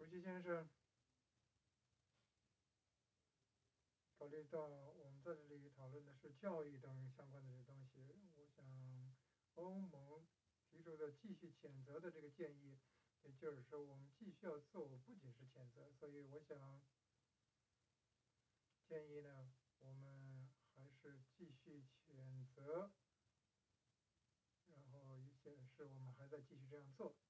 席先生，考虑到我们在这里讨论的是教育等相关的这东西，我想欧盟提出的继续谴责的这个建议，也就是说我们继续要做，不仅是谴责，所以我想建议呢，我们还是继续谴责，然后显示我们还在继续这样做。